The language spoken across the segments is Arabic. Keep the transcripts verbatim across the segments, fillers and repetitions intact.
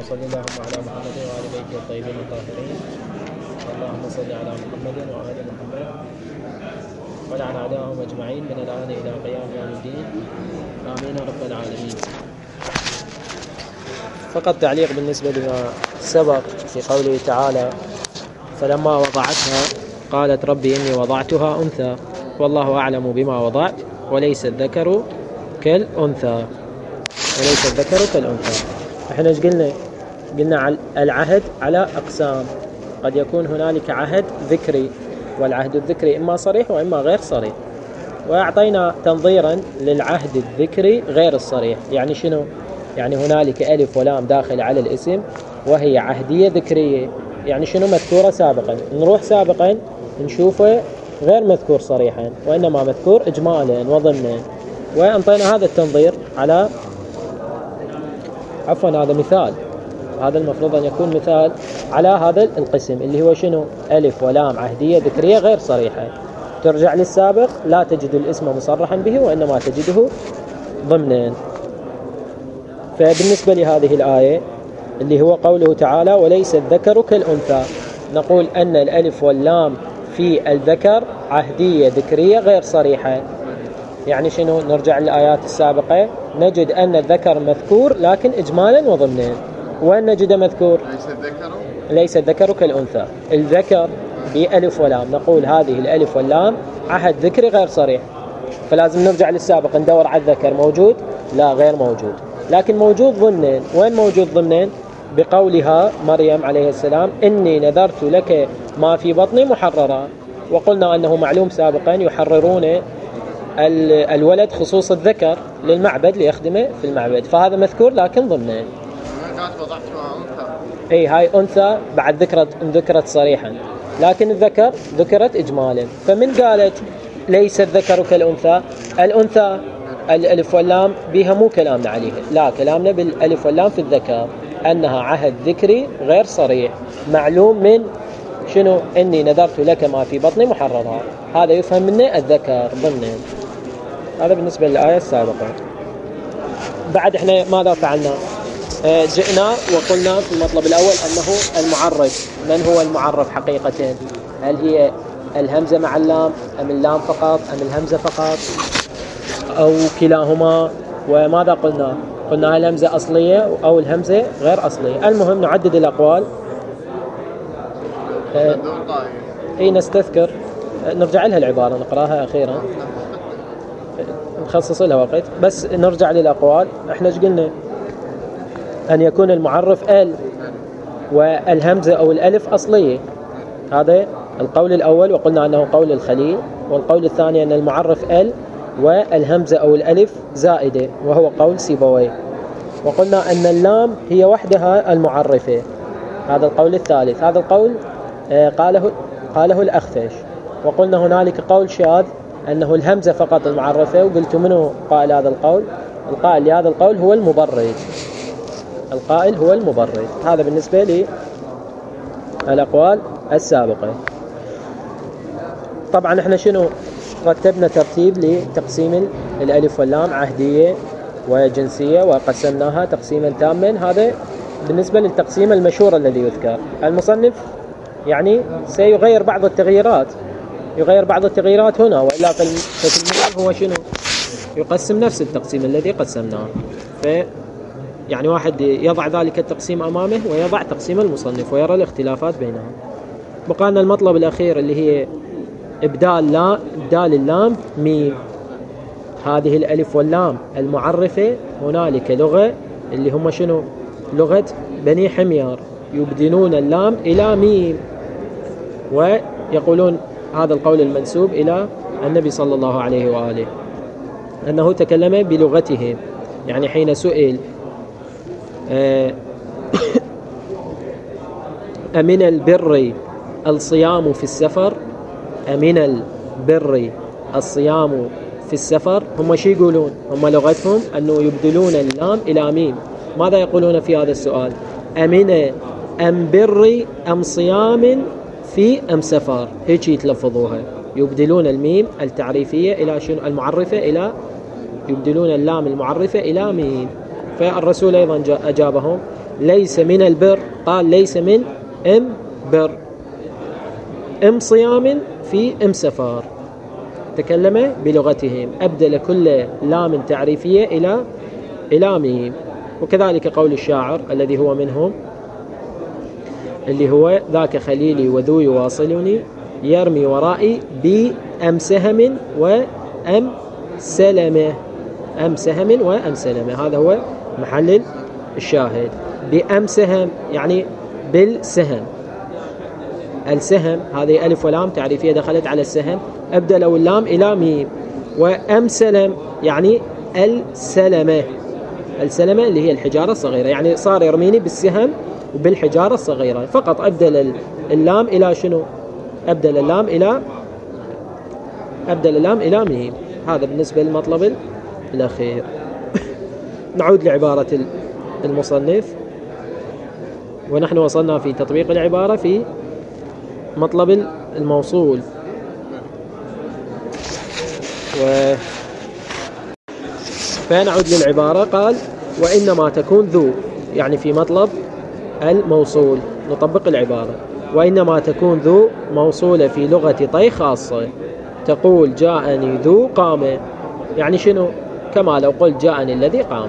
وصل اللهم على محمد وآل بيته الطيبين الطاهرين. اللهم صل على محمد وآل محمد ولعن أعداءهم أجمعين من الآن إلى قيام يوم الدين. آمين رب العالمين. فقط تعليق بالنسبة لما سبق في قوله تعالى: فلما وضعتها قالت ربي إني وضعتها أنثى والله أعلم بما وضعت وليس الذكر كالأنثى. وليس الذكر كالأنثى. احنا ايش قلنا؟ قلنا العهد على أقسام. قد يكون هنالك عهد ذكري، والعهد الذكري إما صريح وإما غير صريح. وأعطينا تنظيرا للعهد الذكري غير الصريح. يعني شنو؟ يعني هنالك ألف ولام داخل على الاسم وهي عهدية ذكرية. يعني شنو؟ مذكورة سابقا. نروح سابقا نشوفه غير مذكور صريحا وإنما مذكور إجمالا وضمنا. وأنطينا هذا التنظير على عفوا هذا مثال. هذا المفروض أن يكون مثال على هذا القسم اللي هو شنو؟ ألف ولام عهدية ذكرية غير صريحة. ترجع للسابق لا تجد الاسم مصرحا به وإنما تجده ضمنا. فبالنسبة لهذه الآية اللي هو قوله تعالى: وليس الذكر كالأنثى، نقول أن الألف واللام في الذكر عهدية ذكرية غير صريحة. يعني شنو؟ نرجع للآيات السابقة نجد أن الذكر مذكور لكن إجمالا وضمنا. وأن نجد مذكور ليس الذكر ليس الذكر كالأنثى. الذكر بألف ولام، نقول هذه الألف واللام عهد ذكري غير صريح. فلازم نرجع للسابق ندور على الذكر موجود؟ لا، غير موجود. لكن موجود ضمنين. وين موجود ضمنين؟ بقولها مريم عليه السلام: إني نذرت لك ما في بطني محررا. وقلنا أنه معلوم سابقا يحررون الولد خصوص الذكر للمعبد ليخدمه في المعبد، فهذا مذكور لكن ضمنين. قالت وضعتها أنثى. أي هاي أنثى بعد ذكرت ذكرت صريحا، لكن الذكر ذكرت إجمالا. فمن قالت ليس الذكر كالأنثى؟ الأنثى الألف واللام بها مو كلامنا عليه، لا، كلامنا بالألف واللام في الذكر أنها عهد ذكري غير صريح معلوم من شنو؟ إني نذرت لك ما في بطني محررا. هذا يفهم منه الذكر ضمن. هذا بالنسبة للآية السابقة. بعد احنا ماذا فعلنا؟ اه جئنا وقلنا في المطلب الأول أنه المعرف. من هو المعرف حقيقة؟ هل هي الهمزة مع اللام أم اللام فقط أم الهمزة فقط أو كلاهما؟ وماذا قلنا؟ قلنا الهمزة أصلية أو الهمزة غير أصلية. المهم نعدد الأقوال. اه اي نستذكر، نرجع لها العبارة نقراها أخيرا نخصص لها وقت. بس نرجع للأقوال. احنا ايش قلنا؟ أن يكون المعرف ال والهمزة أو الألف أصلية. هذا القول الأول وقلنا أنه قول الخليل. والقول الثاني أن المعرف ال والهمزة أو الألف زائدة وهو قول سيبويه. وقلنا أن اللام هي وحدها المعرفة. هذا القول الثالث. هذا القول قاله قاله الأخفش. وقلنا هنالك قول شاذ أنه الهمزة فقط المعرفة. وقلت منه قائل هذا القول؟ القائل لهذا القول هو المبرد. القائل هو المبرد. هذا بالنسبة للأقوال السابقة. طبعا احنا شنو رتبنا؟ ترتيب لتقسيم الألف واللام عهدية وجنسية وقسمناها تقسيما تاما. هذا بالنسبة للتقسيم المشهور الذي يذكر. المصنف يعني سيغير بعض التغييرات يغير بعض التغييرات هنا، وإلا في المثال هو شنو؟ يقسم نفس التقسيم الذي قسمناه. ف يعني واحد يضع ذلك التقسيم أمامه ويضع تقسيم المصنف ويرى الاختلافات بينهم. بقى لنا المطلب الأخير اللي هي إبدال لا إبدال اللام ميم. هذه الألف واللام المعرفة هنالك لغة اللي هم شنو؟ لغة بني حمير، يبدلون اللام إلى ميم. ويقولون هذا القول المنسوب إلى النبي صلى الله عليه وآله أنه تكلم بلغتهم. يعني حين سئل أمن البر الصيام في السفر، أمن البر الصيام في السفر، هم شي يقولون؟ هم لغتهم أنه يبدلون اللام إلى ميم. ماذا يقولون في هذا السؤال؟ أمن أم بر أم صيام في أم سفر؟ هيك يتلفظوها، يبدلون الميم التعريفية إلى شنو؟ المعرفة إلى يبدلون اللام المعرفة إلى ميم. فالرسول أيضا أجابهم ليس من البر، قال ليس من ام بر، ام صيام في ام سفار. تكلم بلغتهم، أبدل كل لام تعريفية إلى إلى ميم. وكذلك قول الشاعر الذي هو منهم، اللي هو ذاك خليلي وذو يواصلني يرمي ورائي بأم سهم وأم سلمة، أم سهم وأم سلمة، هذا هو محل الشاهد. بأم سهم يعني بالسهم، السهم هذه ألف ولام تعريفية دخلت على السهم، أبدلوا اللام إلى ميم. وأم سلم يعني السلمة، السلمة اللي هي الحجارة الصغيرة، يعني صار يرميني بالسهم وبالحجارة الصغيرة، فقط أبدل اللام إلى شنو؟ أبدل اللام إلى أبدل اللام إلى ميم. هذا بالنسبة للمطلب الأخير. نعود لعبارة المصنف، ونحن وصلنا في تطبيق العبارة في مطلب الموصول. و فنعود للعبارة، قال وإنما تكون ذو، يعني في مطلب الموصول نطبق العبارة، وإنما تكون ذو موصولة في لغة طي خاصة، تقول جاءني ذو قام، يعني شنو؟ كما لو قلت جاءني الذي قام.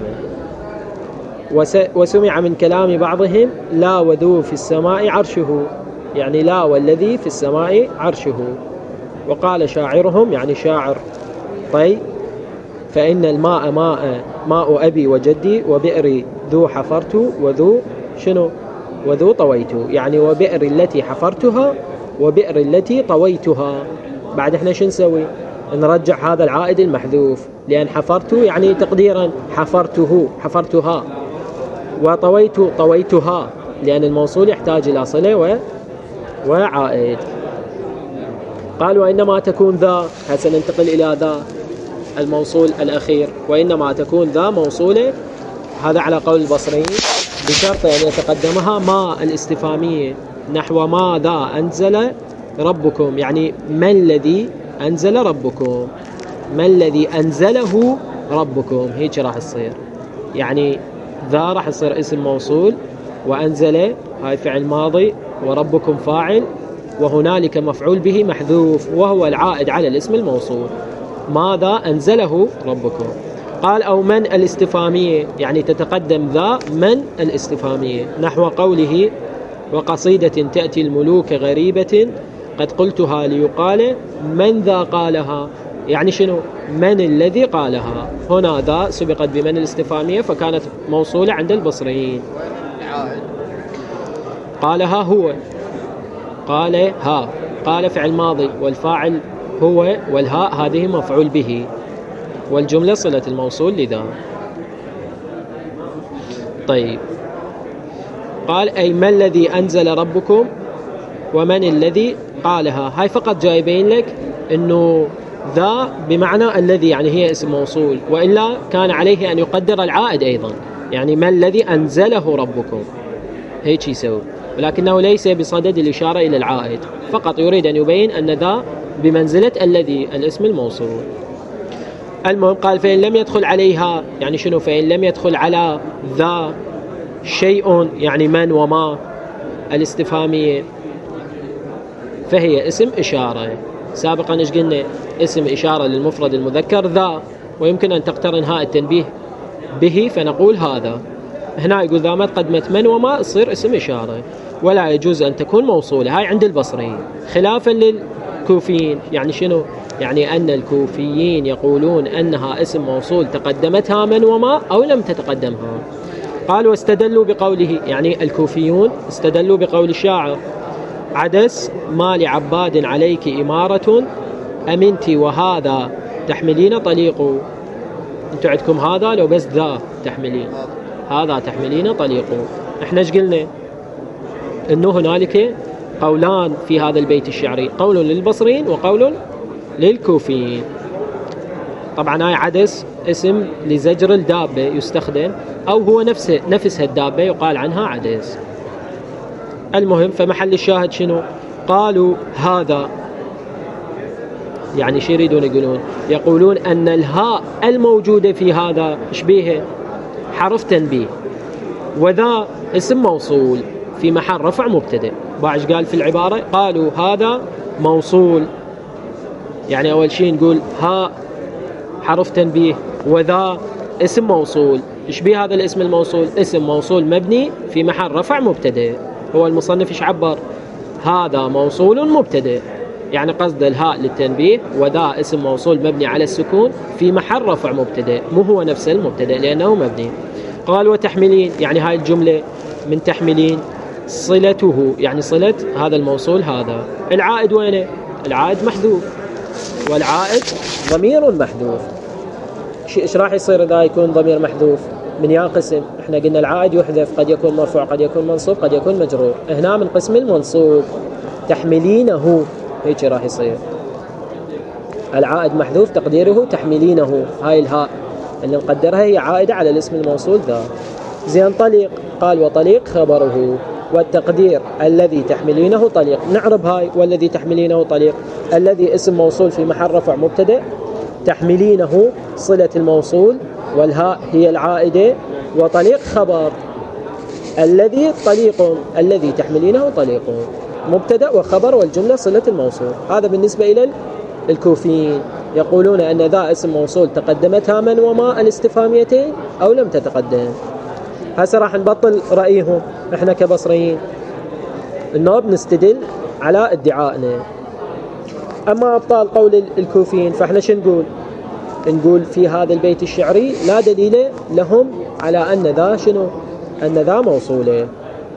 وسمع من كلام بعضهم لا وذو في السماء عرشه، يعني لا والذي في السماء عرشه. وقال شاعرهم، يعني شاعر طي، فإن الماء ماء ماء أبي وجدي وبئري ذو حفرت وذو شنو؟ وذو طويت، يعني وبئر التي حفرتها وبئر التي طويتها. بعد احنا شو نسوي؟ نرجع هذا العائد المحذوف، لأن حفرت يعني تقديرا حفرته حفرتها، وطويت طويتها، لأن الموصول يحتاج إلى صلة و... وعائد. قال وإنما تكون ذا، هسه ننتقل إلى ذا الموصول الأخير، وإنما تكون ذا موصولة، هذا على قول البصريين، بشرط أن يتقدمها ما الاستفهامية، نحو ماذا أنزل ربكم، يعني ما الذي أنزل ربكم، ما الذي أنزله ربكم، هيك راح يصير. يعني ذا راح يصير اسم موصول، وأنزل هاي فعل ماضي، وربكم فاعل، وهنالك مفعول به محذوف وهو العائد على الاسم الموصول، ماذا أنزله ربكم. قال أو من الاستفهامية، يعني تتقدم ذا من الاستفهامية، نحو قوله وقصيدة تأتي الملوك غريبة قد قلتها ليقال من ذا قالها، يعني شنو؟ من الذي قالها. هنا ذا سبقت بمن الاستفهامية فكانت موصولة عند البصريين. قالها هو، قال ها، قال فعل ماضي والفاعل هو، والهاء هذه مفعول به، والجملة صلة الموصول لذا. طيب، قال أي ما الذي أنزل ربكم ومن الذي قالها، هاي فقط جاي يبين لك أنه ذا بمعنى الذي، يعني هي اسم موصول، وإلا كان عليه أن يقدر العائد أيضا، يعني ما الذي أنزله ربكم، هيك يسوي، ولكنه ليس بصدد الإشارة إلى العائد، فقط يريد أن يبين أن ذا بمنزلة الذي الاسم الموصول. المهم قال فإن لم يدخل عليها، يعني شنو؟ فإن لم يدخل على ذا شيء، يعني من وما الاستفهامية، فهي اسم إشارة. سابقا ايش قلنا؟ اسم إشارة للمفرد المذكر ذا، ويمكن أن تقترن هاء التنبيه به فنقول هذا. هنا يقول ذا ما تقدمت من وما تصير اسم إشارة، ولا يجوز أن تكون موصولة، هاي عند البصريين، خلافا للكوفيين. يعني شنو؟ يعني أن الكوفيين يقولون أنها اسم موصول تقدمتها من وما أو لم تتقدمها. قال واستدلوا بقوله، يعني الكوفيون استدلوا بقول الشاعر عدس ما لعباد عليك إمارة أمنت وهذا تحملين طليق. انتوا عندكم هذا لو بس ذا تحملين، هذا تحملين طليق. احنا ايش قلنا؟ انه هنالك قولان في هذا البيت الشعري، قول للبصريين وقول للكوفيين. طبعا هاي عدس اسم لزجر الدابة يستخدم، أو هو نفس نفس الدابة يقال عنها عدس. المهم فمحل الشاهد شنو؟ قالوا هذا، يعني شو يريدون يقولون؟ يقولون أن الهاء الموجودة في هذا إيش بيها؟ حرف تنبيه، وذا اسم موصول في محل رفع مبتدأ. باعش قال في العبارة؟ قالوا هذا موصول، يعني أول شيء نقول ها حرف تنبيه وذا اسم موصول. إيش بيه هذا الاسم الموصول؟ اسم موصول مبني في محل رفع مبتدأ. هو المصنف إيش عبر؟ هذا موصول مبتدأ، يعني قصد الهاء للتنبيه، وذا اسم موصول مبني على السكون في محل رفع مبتدأ، مو هو نفس المبتدأ لأنه مبني. قال وتحملين، يعني هاي الجملة من تحملين صلته، يعني صلة هذا الموصول. هذا العائد وينه؟ العائد محذوف، والعائد ضمير محذوف. ايش راح يصير اذا يكون ضمير محذوف؟ من يا قسم؟ احنا قلنا العائد يحذف، قد يكون مرفوع قد يكون منصوب قد يكون مجرور. هنا من قسم المنصوب. تحملينه، هيك راح يصير العائد محذوف تقديره تحملينه. هاي الهاء اللي نقدرها هي عائدة على الاسم الموصول ذا. زين طليق، قال وطليق خبره، والتقدير الذي تحملينه طليق. نعرب هاي والذي تحملينه طليق. الذي اسم موصول في محل رفع مبتدأ، تحملينه صلة الموصول، والهاء هي العائدة، وطليق خبر. الذي طليق، الذي تحملينه طليق، مبتدأ وخبر والجملة صلة الموصول. هذا بالنسبة إلى الكوفيين، يقولون أن ذا اسم موصول تقدمتها من وما الاستفهاميتين أو لم تتقدم. هسه راح نبطل رأيهم احنا كبصريين، انه بنستدل على ادعائنا. اما ابطال قول الكوفيين فاحنا شو نقول؟ نقول في هذا البيت الشعري لا دليل لهم على ان ذا شنو؟ ان ذا موصوله.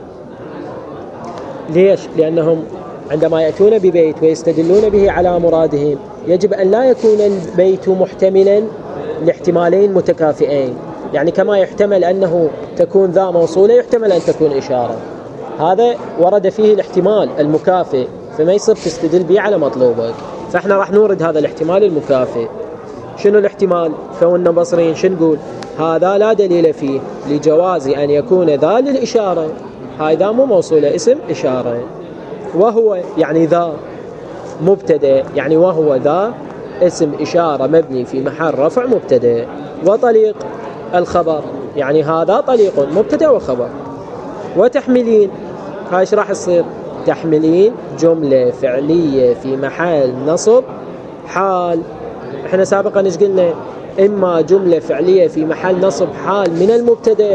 ليش؟ لانهم عندما يأتون ببيت ويستدلون به على مرادهم يجب ان لا يكون البيت محتملا لاحتمالين متكافئين. يعني كما يحتمل أنه تكون ذا موصولة يحتمل أن تكون إشارة. هذا ورد فيه الاحتمال المكافئ، فما يصير تستدل به على مطلوبك. فإحنا راح نورد هذا الاحتمال المكافئ. شنو الاحتمال؟ كوننا بصريين شو نقول؟ هذا لا دليل فيه لجواز أن يكون ذا للإشارة. هاي ذا مو موصولة، اسم إشارة. وهو يعني ذا مبتدأ، يعني وهو ذا اسم إشارة مبني في محل رفع مبتدأ. وطليق الخبر، يعني هذا طليق مبتدأ وخبر. وتحملين، هاي ايش راح يصير؟ تحملين جملة فعلية في محل نصب حال. احنا سابقا ايش قلنا؟ اما جملة فعلية في محل نصب حال من المبتدأ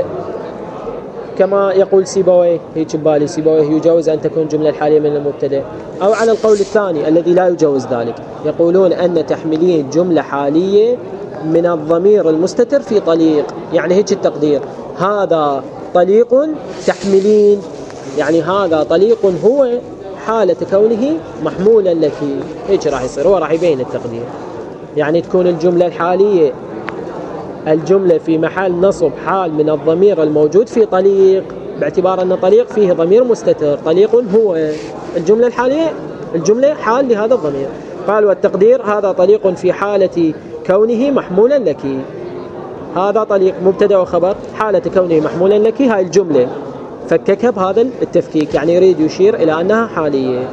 كما يقول سيبويه، هيك ببالي سيبويه يجوز أن تكون جملة الحالية من المبتدأ، أو على القول الثاني الذي لا يجوز ذلك، يقولون أن تحملين جملة حالية من الضمير المستتر في طليق. يعني هيك التقدير، هذا طليق تحملين، يعني هذا طليق هو حالة كونه محمولا لك. هيك راح يصير، هو راح يبين التقدير. يعني تكون الجملة الحالية الجملة في محل نصب حال من الضمير الموجود في طليق، باعتبار أن طليق فيه ضمير مستتر. طليق هو الجملة الحالية، الجملة حال لهذا الضمير. قال والتقدير هذا طليق في حالة كونه محمولا لك. هذا طليق مبتدأ وخبر، حالة كونه محمولا لك. هاي الجملة فككها بهذا التفكيك، يعني يريد يشير إلى أنها حالية.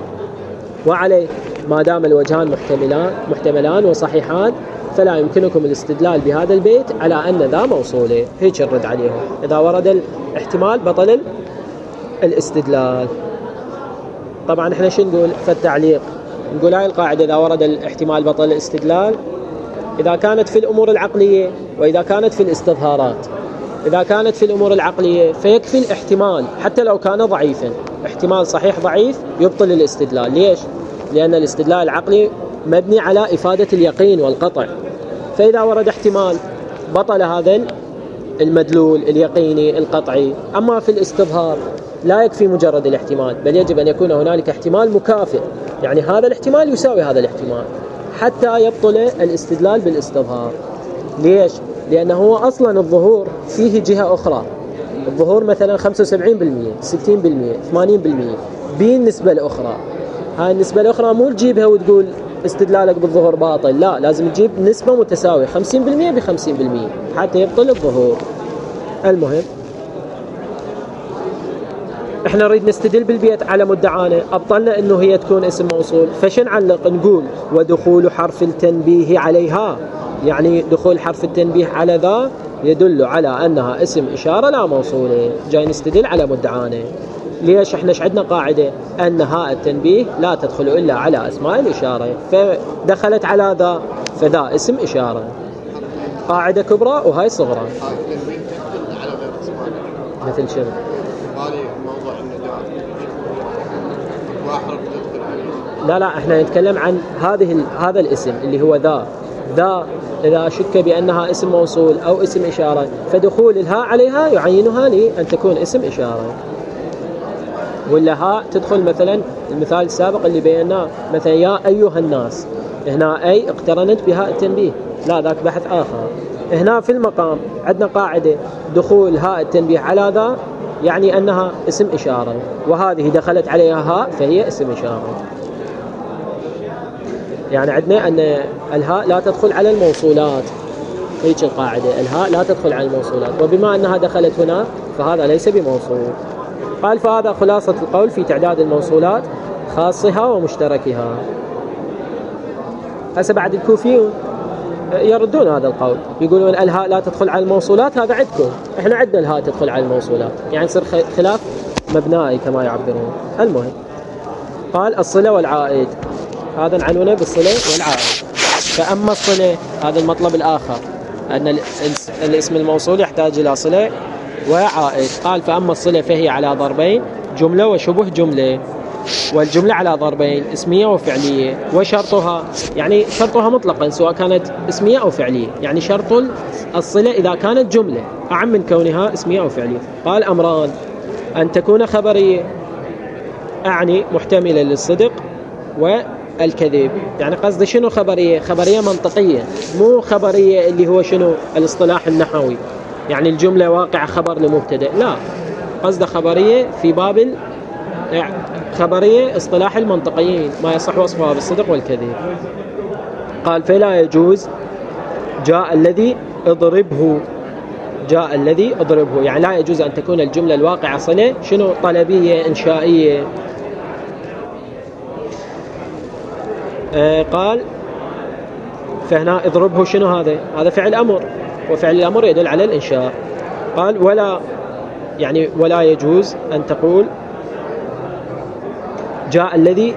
وعليه ما دام الوجهان محتملان محتملان وصحيحان فلا يمكنكم الاستدلال بهذا البيت على أن ذا موصولة. هيك الرد عليهم، إذا ورد الاحتمال بطل الاستدلال. طبعا احنا شو نقول في التعليق؟ نقول هاي القاعدة، إذا ورد الاحتمال بطل الاستدلال إذا كانت في الأمور العقلية وإذا كانت في الاستظهارات. إذا كانت في الأمور العقلية فيكفي الاحتمال حتى لو كان ضعيفا، احتمال صحيح ضعيف يبطل الاستدلال. ليش؟ لأن الاستدلال العقلي مبني على إفادة اليقين والقطع. فإذا ورد احتمال بطل هذا المدلول اليقيني القطعي. أما في الاستظهار لا يكفي مجرد الاحتمال، بل يجب أن يكون هنالك احتمال مكافئ، يعني هذا الاحتمال يساوي هذا الاحتمال حتى يبطل الاستدلال بالاستظهار. ليش؟ لأنه هو أصلا الظهور فيه جهة أخرى. الظهور مثلا خمسة وسبعين بالمئة ستين بالمئة ثمانين بالمئة بالنسبة الأخرى. هاي النسبة الأخرى مو تجيبها وتقول استدلالك بالظهور باطل، لا، لازم تجيب نسبة متساوية خمسين بالمئة بخمسين بالمئة حتى يبطل الظهور. المهم احنا نريد نستدل بالبيت على مدعانا، ابطلنا انه هي تكون اسم موصول، فش نعلق؟ نقول ودخول حرف التنبيه عليها، يعني دخول حرف التنبيه على ذا يدل على أنها اسم إشارة لا موصولة. جاي نستدل على مدعانا. ليش؟ احنا عندنا قاعدة أن هاء التنبيه لا تدخل إلا على أسماء الإشارة، فدخلت على ذا فذا اسم إشارة. قاعدة كبرى وهاي صغرى. مثل شنو؟ هذه موضوع النداء واحرف تدخل عليه. لا لا احنا نتكلم عن هذه هذا الاسم اللي هو ذا. ذا إذا شك بأنها اسم موصول أو اسم إشارة فدخول الهاء عليها يعينها لأن تكون اسم إشارة. ولا هاء تدخل مثلا المثال السابق اللي بيناه مثلا يا أيها الناس، هنا أي اقترنت بهاء التنبيه، لا ذاك بحث آخر. هنا في المقام عندنا قاعدة دخول هاء التنبيه على ذا يعني أنها اسم إشارة، وهذه دخلت عليها هاء فهي اسم إشارة. يعني عندنا أن الهاء لا تدخل على الموصولات، هيك القاعدة، الهاء لا تدخل على الموصولات، وبما أنها دخلت هنا فهذا ليس بموصول. قال فهذا خلاصة القول في تعداد الموصولات خاصها ومشتركها. هسه بعد الكوفيون يردون هذا القول، يقولون الهاء لا تدخل على الموصولات، هذا عندكم، احنا عندنا الهاء تدخل على الموصولات، يعني يصير خلاف مبنائي كما يعبرون. المهم قال الصلة والعائد، هذا نعنونه بالصلة والعائد. فأما الصلة هذا المطلب الآخر، أن الاسم الموصول يحتاج إلى صلة وعائد. قال فأما الصلة فهي على ضربين، جملة وشبه جملة. والجملة على ضربين، اسمية وفعلية. وشرطها يعني شرطها مطلقا سواء كانت اسمية أو فعلية، يعني شرط الصلة إذا كانت جملة أعم من كونها اسمية أو فعلية. قال أمران، أن تكون خبرية أعني محتملة للصدق والكذب. يعني قصد شنو خبرية؟ خبرية منطقية، مو خبرية اللي هو شنو الاصطلاح النحوي، يعني الجملة واقع خبر لمبتدأ، لا، قصد خبرية في باب خبرية اصطلاح المنطقيين ما يصح وصفها بالصدق والكذب. قال فلا يجوز جاء الذي اضربه، جاء الذي اضربه، يعني لا يجوز أن تكون الجملة الواقعة صلة شنو طلبية إنشائية. آه قال فهنا اضربه شنو هذا؟ هذا فعل أمر، وفعل الأمر يدل على الإنشاء. قال ولا يعني ولا يجوز أن تقول جاء الذي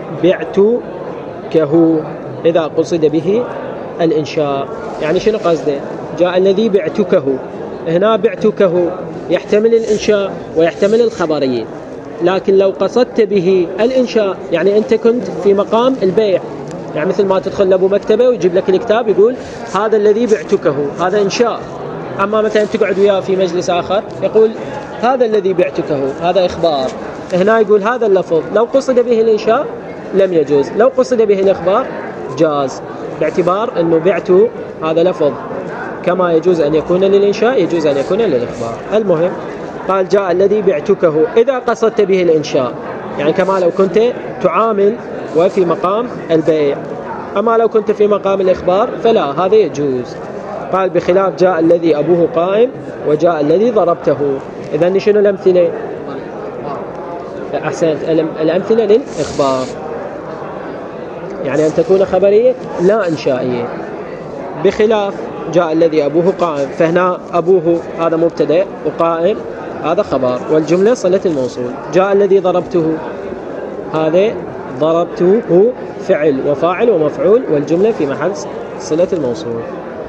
بعتكه إذا قصد به الإنشاء. يعني شنو قصده؟ جاء الذي بعتكه، هنا بعتكه يحتمل الإنشاء ويحتمل الخبرية، لكن لو قصدت به الإنشاء يعني أنت كنت في مقام البيع، يعني مثل ما تدخل لأبو مكتبة ويجيب لك الكتاب يقول هذا الذي بعتكه، هذا إنشاء. أما مثلا تقعد وياه في مجلس آخر يقول هذا الذي بعتكه، هذا إخبار. هنا يقول هذا اللفظ لو قصد به الإنشاء لم يجوز، لو قصد به الإخبار جاز، باعتبار أنه بعته هذا لفظ كما يجوز أن يكون للإنشاء يجوز أن يكون للإخبار. المهم قال جاء الذي بعتكه إذا قصدت به الإنشاء، يعني كما لو كنت تعامل وفي مقام البيع. أما لو كنت في مقام الإخبار فلا، هذا يجوز. قال بخلاف جاء الذي أبوه قائم وجاء الذي ضربته. إذن شنو الأمثلة؟ أحسنت، الأمثلة للإخبار، يعني أن تكون خبرية لا إنشائية. بخلاف جاء الذي أبوه قائم، فهنا أبوه هذا مبتدأ وقائم هذا خبر، والجملة صلة الموصول. جاء الذي ضربته، هذا ضربته فعل وفاعل ومفعول، والجملة في محل صلة الموصول.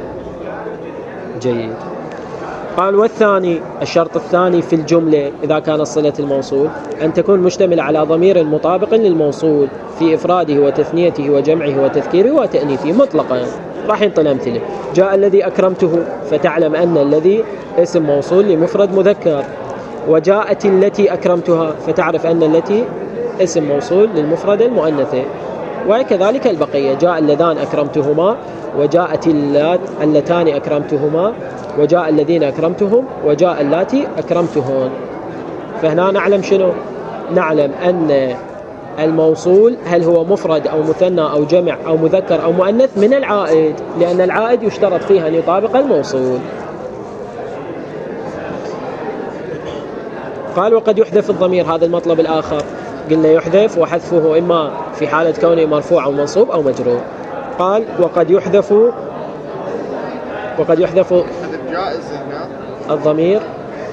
جيد. قال والثاني، الشرط الثاني في الجملة إذا كانت صلة الموصول أن تكون مشتملة على ضمير مطابق للموصول في إفراده وتثنيته وجمعه وتذكيره وتأنيثه مطلقا. راح ينطي أمثلة. جاء الذي أكرمته، فتعلم أن الذي اسم موصول لمفرد مذكر. وجاءت التي أكرمتها، فتعرف أن التي اسم موصول للمفرد المؤنثة. وكذلك البقية، جاء اللذان أكرمتهما، وجاءت اللتان أكرمتهما، وجاء الذين أكرمتهم، وجاء اللاتي أكرمتهن. فهنا نعلم شنو؟ نعلم أن الموصول هل هو مفرد أو مثنى أو جمع أو مذكر أو مؤنث من العائد، لأن العائد يشترط فيها أن يطابق الموصول. قال وقد يحذف الضمير، هذا المطلب الآخر، قلنا يحذف وحذفه إما في حالة كونه مرفوع أو منصوب أو مجرور. قال وقد يحذف وقد يحذف جائز هنا الضمير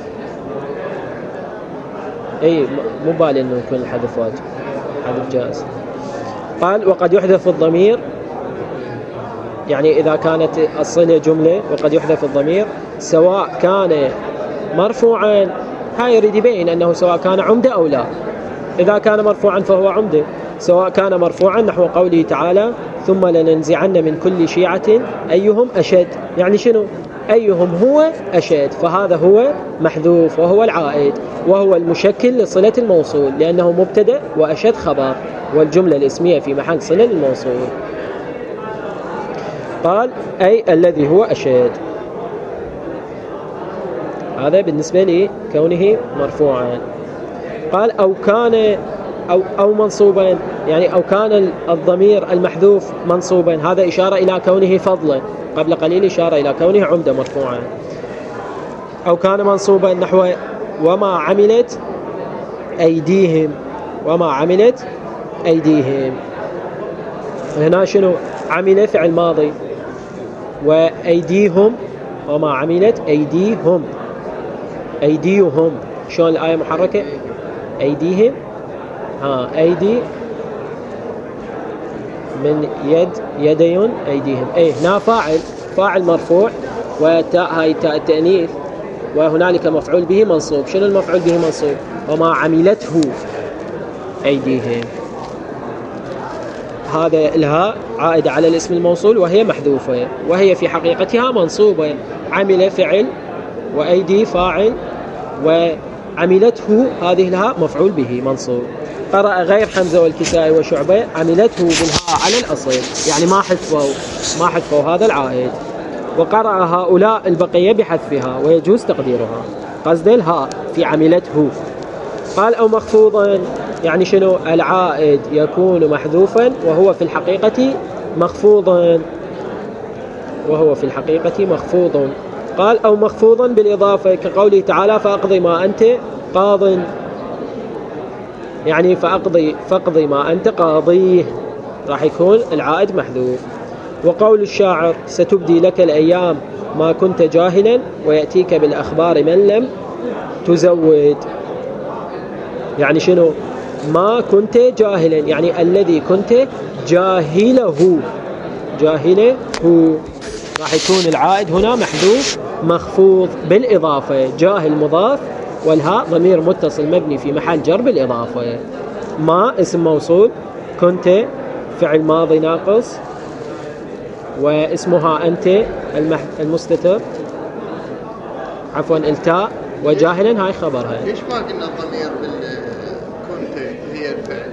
اي مو بالي انه يكون الحذف واجب، حذف جائز. قال وقد يحذف الضمير، يعني إذا كانت الصلة جملة وقد يحذف الضمير سواء كان مرفوعا، هاي يريد يبين أنه سواء كان عمدة أو لا. إذا كان مرفوعا فهو عمدة، سواء كان مرفوعا نحو قوله تعالى ثم لننزعن من كل شيعة أيهم أشد، يعني شنو؟ أيهم هو أشد، فهذا هو محذوف وهو العائد وهو المشكل لصلة الموصول، لأنه مبتدأ وأشد خبر، والجملة الاسمية في محل صلة الموصول. قال أي الذي هو أشد، هذا بالنسبة لي كونه مرفوعا. قال أو كان أو, أو منصوبا، يعني أو كان الضمير المحذوف منصوبا، هذا إشارة إلى كونه فضلا، قبل قليل إشارة إلى كونه عمدة مرفوعا. أو كان منصوبا نحو وما عملت أيديهم، وما عملت أيديهم، هنا شنو؟ عمل فعل ماضي، وأيديهم وما عملت أيديهم، أيديهم شلون الآية محركة؟ أيديهم، ها أيدي من يد يدين أيديهم، أي هنا فاعل، فاعل مرفوع وتاء هاي تاء التأنيث، وهنالك مفعول به منصوب. شنو المفعول به منصوب؟ وما عملته أيديهم، هذا الهاء عائدة على الاسم الموصول وهي محذوفة، وهي في حقيقتها منصوبة. عمل فعل وأيدي فاعل وعملته هذه الهاء مفعول به منصوب. قرأ غير حمزة والكسائي وشعبة عملته بالهاء على الأصل، يعني ما حذفوا ما حذفوا هذا العائد. وقرأ هؤلاء البقية بحذفها ويجوز تقديرها، قصد الهاء في عملته. قال أو مخفوضا، يعني شنو؟ العائد يكون محذوفا وهو في الحقيقة مخفوضا، وهو في الحقيقة مخفوض. قال أو مخفوضا بالإضافة كقوله تعالى فأقضي ما أنت قاض، يعني فأقضي فأقضي ما أنت قاضيه، راح يكون العائد محذوف. وقول الشاعر ستبدي لك الأيام ما كنت جاهلا ويأتيك بالأخبار من لم تزود، يعني شنو؟ ما كنت جاهلا، يعني الذي كنت جاهله، جاهله راح يكون العائد هنا محذوف مخفوض بالإضافة. جاهل مضاف والهاء ضمير متصل مبني في محل جر بالإضافة. ما اسم موصول، كنت فعل ماضي ناقص، واسمها أنت المستتر، عفوا التاء، وجاهلا هاي خبرها. ليش ما قلنا الضمير كنت هي الفعل؟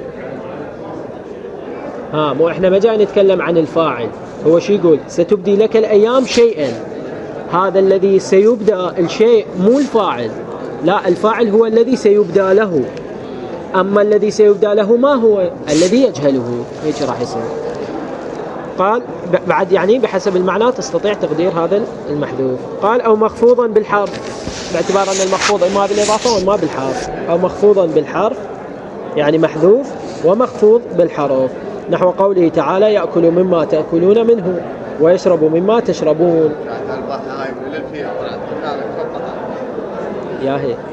ها مو احنا ما جاي نتكلم عن الفاعل، هو شو يقول؟ ستبدي لك الأيام شيئا، هذا الذي سيبدأ الشيء مو الفاعل، لا الفاعل هو الذي سيبدأ له، أما الذي سيبدأ له ما هو؟ الذي يجهله، هيك راح يصير. قال بعد يعني بحسب المعنى تستطيع تقدير هذا المحذوف. قال أو مخفوضا بالحرف، باعتبار أن المخفوض إما بالإضافة وإما بالحرف. أو مخفوضا بالحرف يعني محذوف، ومخفوض بالحرف نحو قوله تعالى يأكل مما تأكلون منه ويشرب مما تشربون. يا هي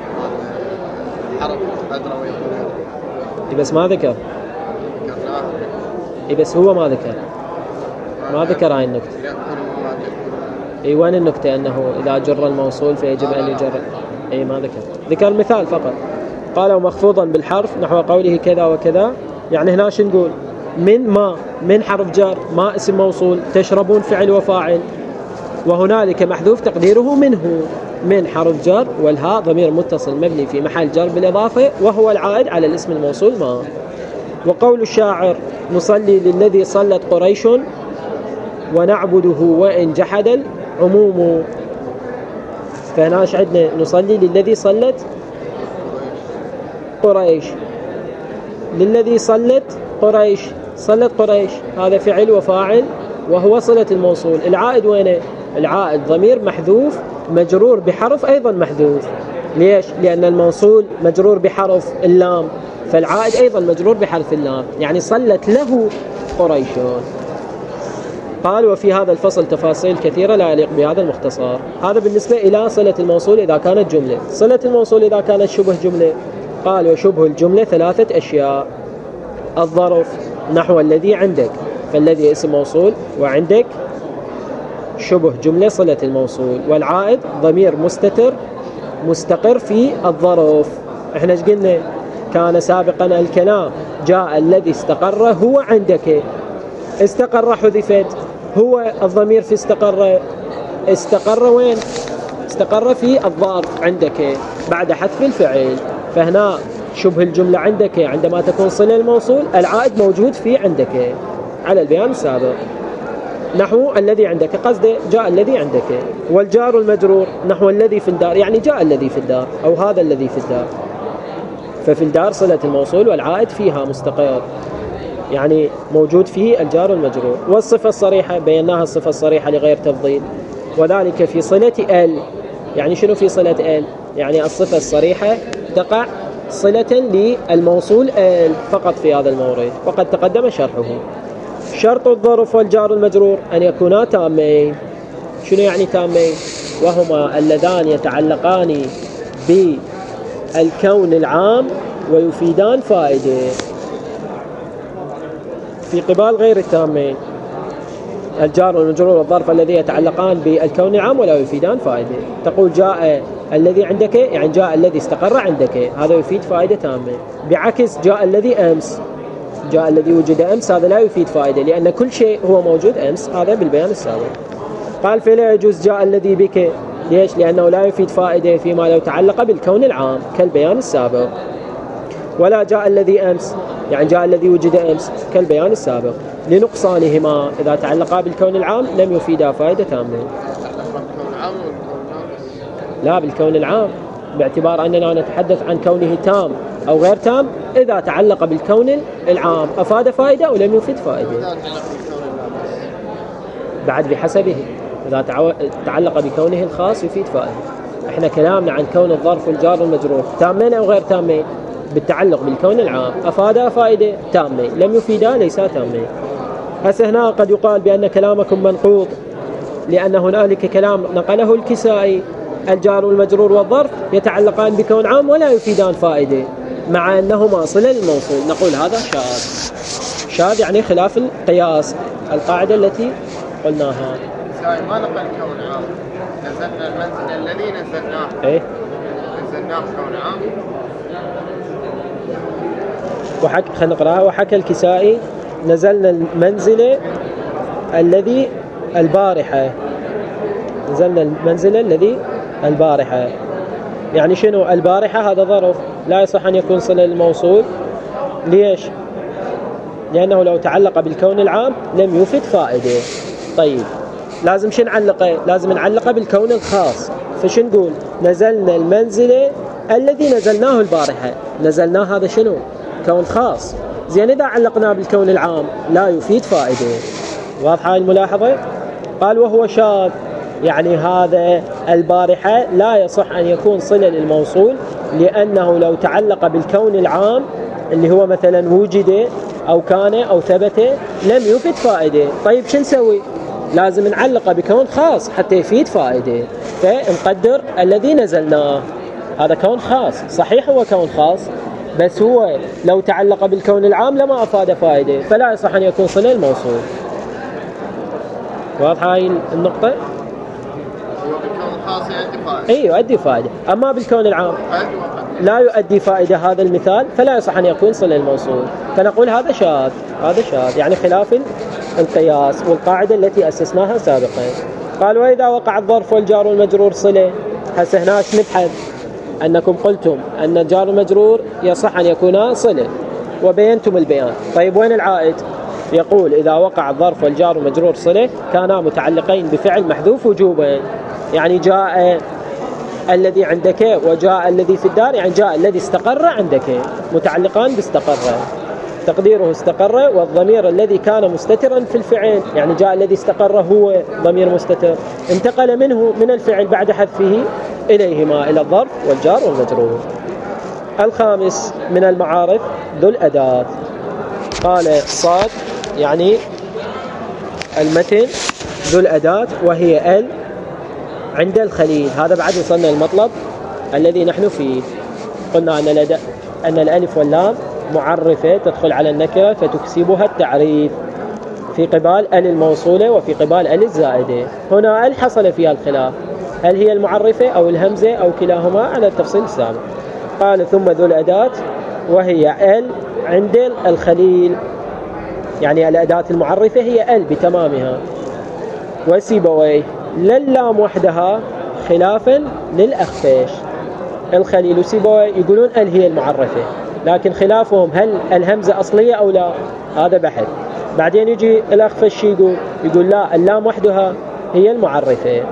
بس ما ذكر، بس هو ما ذكر ما ذكر هاي النكتة. اي وين النكتة؟ انه اذا جر الموصول فيجب ان يجر، اي ما ذكر، ذكر مثال فقط. قالوا مخفوضا بالحرف نحو قوله كذا وكذا، يعني هنا شو نقول؟ من ما، من حرف جر، ما اسم موصول، تشربون فعل وفاعل، وهنالك محذوف تقديره منه، من حرف جر والهاء ضمير متصل مبني في محل جر بالإضافة وهو العائد على الاسم الموصول ما. وقول الشاعر نصلي للذي صلت قريش ونعبده وإن جحد العموم، فهنا ايش عندنا؟ نصلي للذي صلت قريش، للذي صلت قريش، صلت قريش هذا فعل وفاعل وهو صلة الموصول. العائد وينه؟ العائد ضمير محذوف مجرور بحرف أيضا محذوف. ليش؟ لأن الموصول مجرور بحرف اللام، فالعائد أيضا مجرور بحرف اللام، يعني صلت له قريش. قال وفي هذا الفصل تفاصيل كثيرة لا يليق بهذا المختصر. هذا بالنسبة إلى صلة الموصول إذا كانت جملة. صلة الموصول إذا كانت شبه جملة، قال وشبه الجملة ثلاثة أشياء: الظرف نحو الذي عندك، فالذي اسم موصول، وعندك شبه جملة صلة الموصول، والعائد ضمير مستتر مستقر في الظرف. احنا ايش قلنا؟ كان سابقا الكلام جاء الذي استقر هو عندك، استقر حذفت، هو الضمير في استقر، استقر وين؟ استقر في الظرف عندك بعد حذف الفعل. فهنا شبه الجملة عندك عندما تكون صلة الموصول العائد موجود في عندك على البيان السابق. نحو الذي عندك قصده جاء الذي عندك. والجار المجرور نحو الذي في الدار، يعني جاء الذي في الدار أو هذا الذي في الدار. ففي الدار صلة الموصول والعائد فيها مستقر، يعني موجود في الجار المجرور. والصفة الصريحة بيناها الصفة الصريحة لغير تفضيل، وذلك في صلة ال. يعني شنو في صلة ال؟ يعني الصفة الصريحة تقع صلة للموصول ال فقط في هذا المورد، وقد تقدم شرحه. شرط الظرف والجار المجرور أن يكونا تامين. شنو يعني تامين؟ وهما اللذان يتعلقان بالكون العام ويفيدان فائدة. في قبال غير التامين الجار والمجرور والظرف الذي يتعلقان بالكون العام ولا يفيدان فائدة. تقول جاء الذي عندك، يعني جاء الذي استقر عندك، هذا يفيد فائدة تامة. بعكس جاء الذي أمس، جاء الذي وجد أمس، هذا لا يفيد فائدة لأن كل شيء هو موجود أمس، هذا بالبيان السابق. قال فلا يجوز جاء الذي بك. ليش؟ لأنه لا يفيد فائدة فيما لو تعلق بالكون العام كالبيان السابق. ولا جاء الذي أمس، يعني جاء الذي وجد أمس كالبيان السابق، لنقصانهما إذا تعلقا بالكون العام لم يفيدا فائدة تامة. لا، بالكون العام، باعتبار أننا نتحدث عن كونه تام أو غير تام. إذا تعلق بالكون العام أفاد فائدة أو لم يفيد فائدة بعد بحسبه. إذا تعلق بكونه الخاص يفيد فائدة. إحنا كلامنا عن كون الظرف والجار والمجرور تامين أو غير تامين. بالتعلق بالكون العام أفاد فائدة تامة، لم يفيدا ليس تامة. هسه هنا قد يقال بأن كلامكم منقوض، لأن هنالك كلام نقله الكسائي الجار والمجرور والظرف يتعلقان بكون عام ولا يفيدان فائدة، مع أنهما صلة للموصول. نقول هذا شاذ. شاذ يعني خلاف القياس، القاعدة التي قلناها. ما نقل كون عام، نزلنا المنزل الذي نزلناه. إيه؟ نزلناه كون عام. وحك خلينا نقراها. وحكى الكسائي نزلنا المنزل الذي البارحة، نزلنا المنزل الذي البارحة. يعني شنو البارحة؟ هذا ظرف لا يصح أن يكون صلة للموصول. ليش؟ لأنه لو تعلق بالكون العام لم يفيد فائدة. طيب لازم شن نعلقه؟ لازم نعلقه بالكون الخاص. فشن نقول؟ نزلنا المنزل الذي نزلناه البارحة. نزلناه هذا شنو؟ كون خاص. زين إذا علقناه بالكون العام لا يفيد فائدة. واضحة الملاحظة؟ قال وهو شاذ، يعني هذا البارحة لا يصح أن يكون صلة للموصول، لأنه لو تعلق بالكون العام اللي هو مثلا وجد أو كان أو ثبت لم يفيد فائدة. طيب شو نسوي؟ لازم نعلق بكون خاص حتى يفيد فائدة. فنقدر الذي نزلناه هذا كون خاص، صحيح هو كون خاص، بس هو لو تعلق بالكون العام لما أفاد فائدة، فلا يصح أن يكون صلة الموصول. واضحة هاي النقطة؟ هو بالكون الخاص يؤدي فائدة. أي يؤدي فائدة، أما بالكون العام لا يؤدي فائدة هذا المثال، فلا يصح أن يكون صلة الموصول. فنقول هذا شاذ، هذا شاذ يعني خلاف القياس والقاعدة التي أسسناها سابقا. قال وإذا وقع الظرف والجار والمجرور صلة. هسه هنا نبحث أنكم قلتم أن الجار والمجرور يصح أن يكونا صلة وبينتم البيان. طيب وين العائد؟ يقول إذا وقع الظرف والجار والمجرور صلة كانا متعلقين بفعل محذوف وجوبا. يعني جاء الذي عندك وجاء الذي في الدار، يعني جاء الذي استقر عندك، متعلقان باستقر. تقديره استقر، والضمير الذي كان مستترا في الفعل، يعني جاء الذي استقر هو ضمير مستتر، انتقل منه من الفعل بعد حذفه إليهما إلى الظرف والجار والمجرور. الخامس من المعارف ذو الأداة. قال صاد يعني المتن ذو الأداة وهي ال عند الخليل. هذا بعد وصلنا المطلب الذي نحن فيه. قلنا أن, الأداة أن الألف واللام معرفة تدخل على النكرة فتكسبها التعريف في قبال ال الموصولة وفي قبال ال الزائدة. هنا ال حصل فيها الخلاف، هل هي المعرفة أو الهمزة أو كلاهما على التفصيل السابق. قال ثم ذو الأداة وهي ال عند الخليل، يعني الأداة المعرفة هي ال بتمامها. وسيبويه للام وحدها خلافا للأخفاش. الخليل وسيبويه يقولون ال هي المعرفة، لكن خلافهم هل الهمزة أصلية أو لا، هذا بحث. بعدين يجي الأخفش يقول يقول لا، اللام وحدها هي المعرفة.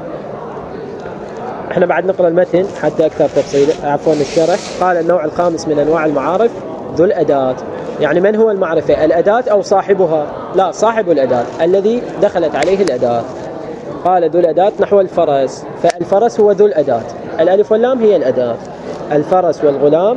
احنا بعد نقرأ المتن حتى أكثر تفصيل، عفوا الشرح. قال النوع الخامس من أنواع المعارف ذو الأداة. يعني من هو المعرفة؟ الأداة أو صاحبها؟ لا، صاحب الأداة الذي دخلت عليه الأداة. قال ذو الأداة نحو الفرس، فالفرس هو ذو الأداة، الألف واللام هي الأداة. الفرس والغلام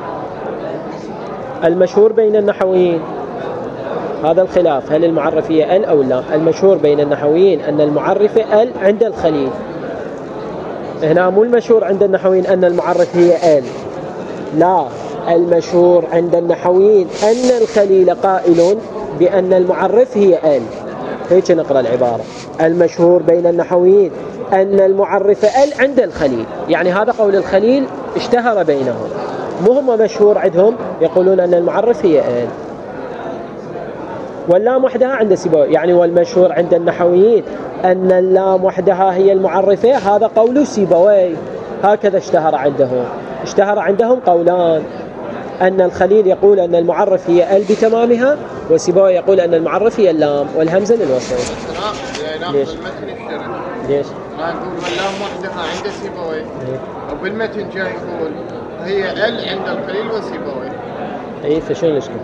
المشهور بين النحويين، هذا الخلاف، هل المعرف هي ال أو لا. المشهور بين النحويين أن المعرفة ال عند الخليل. هنا مو المشهور عند النحويين أن المعرف هي ال، لا، المشهور عند النحويين أن الخليل قائل بأن المعرف هي ال. هيك نقرأ العبارة. المشهور بين النحويين أن المعرف ال عند الخليل، يعني هذا قول الخليل اشتهر بينهم، مو هم مشهور عندهم يقولون أن المعرف هي ال. واللام وحدها عند سيبويه، يعني والمشهور عند النحويين أن اللام وحدها هي المعرفة، هذا قول سيبويه، هكذا اشتهر عندهم. اشتهر عندهم قولان، أن الخليل يقول أن المعرف هي ال بتمامها، وسيبويه يقول أن المعرف هي اللام والهمزة للوصول. ليش؟ المتن الشرعي ليش؟ ما نقول واللام وحدها عند سيبويه، وبالمتن جاي يقول هي ال عند الخليل وسيبويه. اي فشو المشكلة؟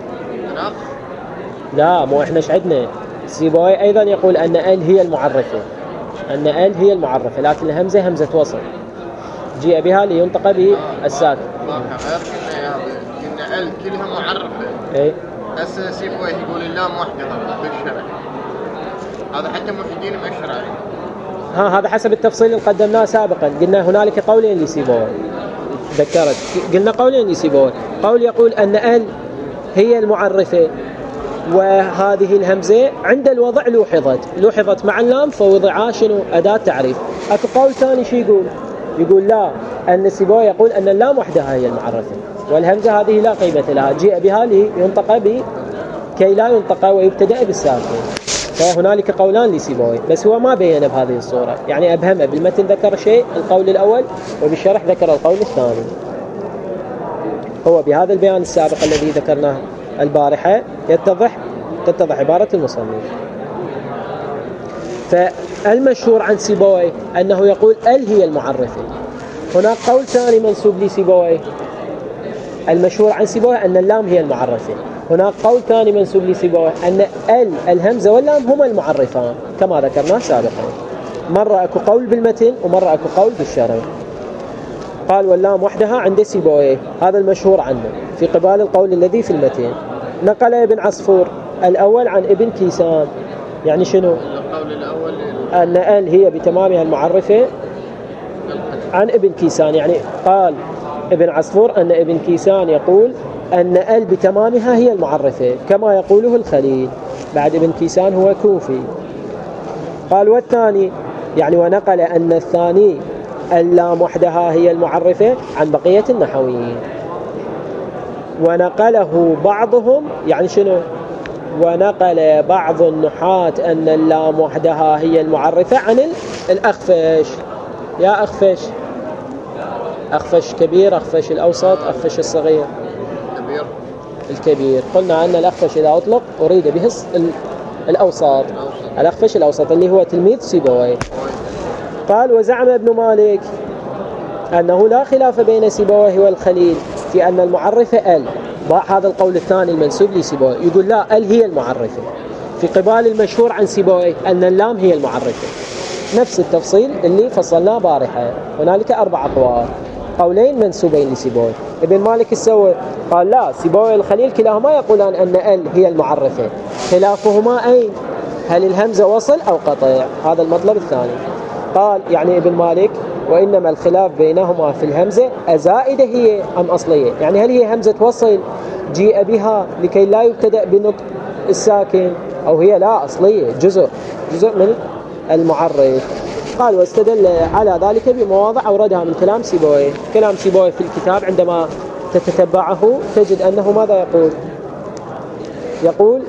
لا، مو احنا ايش عندنا؟ سيبويه ايضا يقول ان ال هي المعرفة، ان ال هي المعرفة، لكن الهمزة همزة وصل جيء بها لينطق بالساكن. ما غير كنا ال كلها معرفة. اي هسه سيبويه يقول اللام وحدها بالشرع، هذا حتى محدين مأشر عليه. ها هذا حسب التفصيل اللي قدمناه سابقا. قلنا هنالك قولين لسيبويه، ذكرت قلنا قولين لسيبويه. قول يقول ان ال هي المعرفة وهذه الهمزة عند الوضع لوحظت لوحظت مع اللام فوضعها شنو؟ أداة تعريف. أكو قول ثاني شو يقول؟ يقول لا، أن سيبويه يقول أن اللام وحدها هي المعرفة والهمزة هذه لا قيمة لها، جيء بها لينطق ب كي لا ينطق ويبتدأ بالساكن. فهنالك قولان لسيبويه، بس هو ما بين بهذه الصورة، يعني أبهمه بالمتن ذكر شيء القول الأول وبالشرح ذكر القول الثاني. هو بهذا البيان السابق الذي ذكرناه البارحة يتضح تتضح عبارة المصنف. فالمشهور عن سيبويه أنه يقول ال هي المعرفة. هناك قول ثاني منسوب لسيبويه، المشهور عن سيبويه أن اللام هي المعرفة. هناك قول ثاني منسوب لسيبويه أن ال الهمزة واللام هما المعرفان كما ذكرناه سابقا. مرة أكو قول بالمتن ومرة أكو قول بالشرع. قال واللام وحدها عند سيبويه، هذا المشهور عنه في قبال القول الذي في المتن. نقل ابن عصفور الأول عن ابن كيسان، يعني شنو؟ القول الأول أن ال هي بتمامها المعرفة عن ابن كيسان، يعني قال ابن عصفور أن ابن كيسان يقول أن ال بتمامها هي المعرفة كما يقوله الخليل. بعد ابن كيسان هو كوفي. قال والثاني، يعني ونقل أن الثاني اللام وحدها هي المعرفة عن بقية النحويين. ونقله بعضهم، يعني شنو؟ ونقل بعض النحاة أن اللام وحدها هي المعرفة عن الأخفش. يا أخفش، أخفش كبير، أخفش الأوسط، أخفش الصغير. كبير الكبير. قلنا أن الأخفش إذا أطلق أريد به الأوسط، الأخفش الأوسط اللي هو تلميذ سيبويه. قال وزعم ابن مالك أنه لا خلاف بين سيبويه والخليل في أن المعرفة ال. هذا القول الثاني المنسوب لسيبويه يقول لا، ال هي المعرفة في قبال المشهور عن سيبويه أن اللام هي المعرفة. نفس التفصيل اللي فصلناه بارحة. هنالك أربع أقوال، قولين منسوبين لسيبويه. ابن مالك السوي قال لا، سيبويه والخليل كلاهما يقولان أن ال هي المعرفة، خلافهما أين؟ هل الهمزة وصل أو قطع؟ هذا المطلب الثاني. قال يعني ابن مالك وإنما الخلاف بينهما في الهمزة أزائدة هي أم أصلية، يعني هل هي همزة وصل جيء بها لكي لا يبتدأ بنطق الساكن، أو هي لا أصلية جزء جزء من المعرف. قال واستدل على ذلك بمواضع أوردها من كلام سيبويه. كلام سيبويه في الكتاب عندما تتتبعه تجد أنه ماذا يقول؟ يقول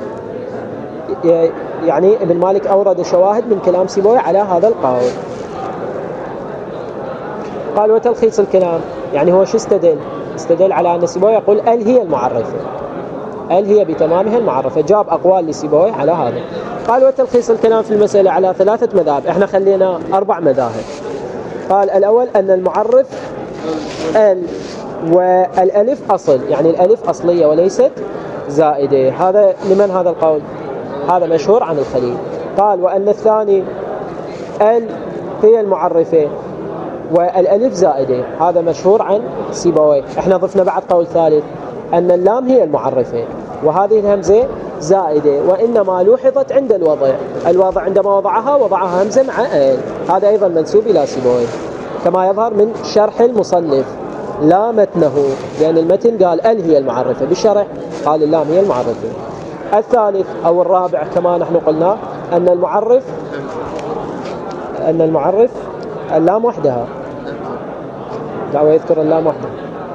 يعني ابن مالك أورد شواهد من كلام سيبويه على هذا القول. قال وتلخيص الكلام، يعني هو شو استدل؟ استدل على أن سيبويه يقول ال هي المعرفة، ال هي بتمامها المعرفة، جاب أقوال لسيبويه على هذا. قال وتلخيص الكلام في المسألة على ثلاثة مذاهب، احنا خلينا أربع مذاهب. قال الأول أن المعرف ال والألف أصل، يعني الألف أصلية وليست زائدة. هذا لمن هذا القول؟ هذا مشهور عن الخليل. قال وأن الثاني ال هي المعرفة والألف زائدة، هذا مشهور عن سيبويه. احنا ضفنا بعد قول ثالث أن اللام هي المعرفة وهذه الهمزة زائدة، وإنما لوحظت عند الوضع، الوضع عندما وضعها وضعها همزة مع ال، هذا أيضا منسوب إلى سيبويه كما يظهر من شرح المصنف لا متنه، لأن المتن قال ال هي المعرفة، بالشرح قال اللام هي المعرفة. الثالث أو الرابع كما نحن قلنا أن المعرف أن المعرف اللام وحدها، دعوة يذكر اللام وحدها.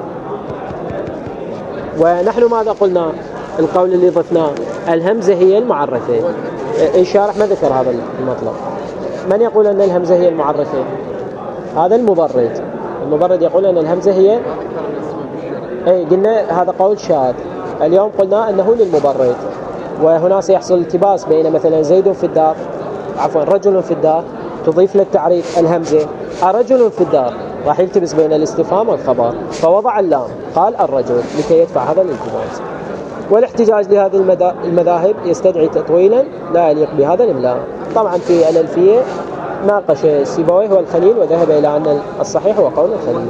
ونحن ماذا قلنا؟ القول اللي ضفناه الهمزة هي المعرفة. الشارح ما ذكر هذا المطلب. من يقول أن الهمزة هي المعرفة؟ هذا المبرد. المبرد يقول أن الهمزة هي، أي قلنا هذا قول شاذ، اليوم قلنا أنه للمبرد، وهنا سيحصل التباس بين مثلا زيد في الدار، عفوا رجل في الدار، تضيف للتعريف الهمزة، الرجل في الدار، راح يلتبس بين الاستفهام والخبر، فوضع اللام قال الرجل لكي يدفع هذا الالتباس. والاحتجاج لهذه المذاهب يستدعي تطويلا لا يليق بهذا الإملاء. طبعا في الألفية ناقش سيبويه والخليل وذهب إلى أن الصحيح هو قول الخليل.